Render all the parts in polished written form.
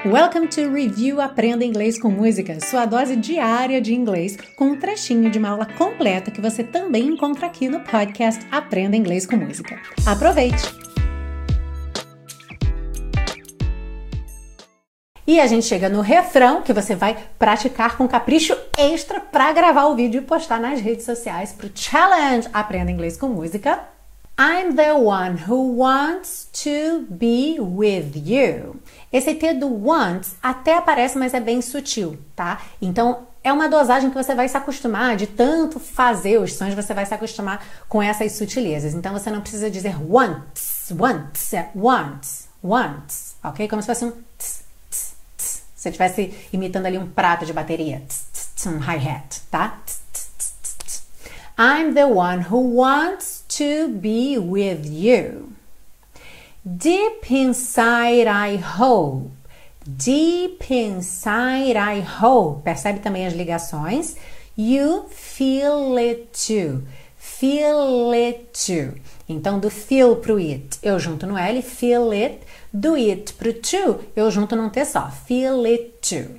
Welcome to Review Aprenda Inglês com Música, sua dose diária de inglês com um trechinho de uma aula completa que você também encontra aqui no podcast Aprenda Inglês com Música. Aproveite! E a gente chega no refrão, que você vai praticar com capricho extra para gravar o vídeo e postar nas redes sociais para o Challenge Aprenda Inglês com Música. I'm the one who wants to be with you. Esse T do wants até aparece, mas é bem sutil, tá? Então, é uma dosagem que você vai se acostumar, de tanto fazer os sons, você vai se acostumar com essas sutilezas. Então, você não precisa dizer wants, wants, é wants, wants, ok? Como se fosse um tss, tss, tss. Se você estivesse imitando ali um prato de bateria, tss, tss, tss, um hi-hat, tá? Tss, tss, tss, tss, tss. I'm the one who wants to be with you. Deep inside I hope. Deep inside I hope. Percebe também as ligações? You feel it too. Feel it too. Então, do feel pro it, eu junto no L, feel it. Do it pro to, eu junto num T só. Feel it too.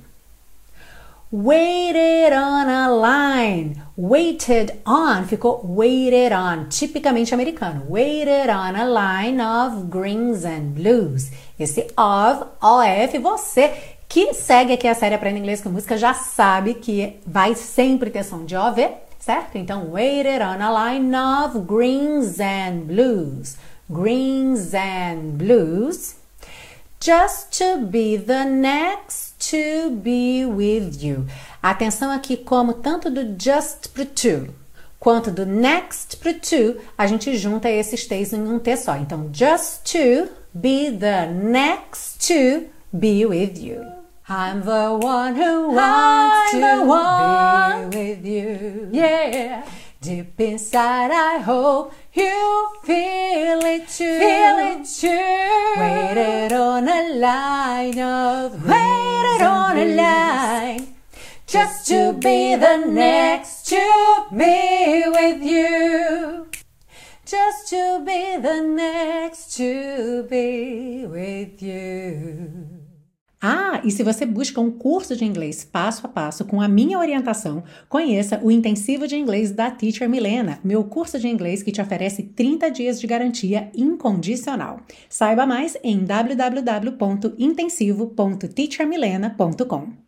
Waited on a line. Waited on ficou waited on, tipicamente americano. Waited on a line of greens and blues. Esse of, OF, você que segue aqui a série Aprenda Inglês com Música já sabe que vai sempre ter som de OV, certo? Então, waited on a line of greens and blues. Greens and blues. Just to be the next to be with you. Atenção aqui como tanto do just pro to quanto do next pro to, a gente junta esses T's em um T só. Então, just to be the next to be with you. I'm the one who wants to be with you. Yeah. Deep inside I hope you feel it too. Feel it too. Waited on a line of waited on a line. Just to be the next to be with you. Just to be the next to be with you. Ah, e se você busca um curso de inglês passo a passo com a minha orientação, conheça o Intensivo de Inglês da Teacher Milena, meu curso de inglês que te oferece 30 dias de garantia incondicional. Saiba mais em www.intensivo.teachermilena.com.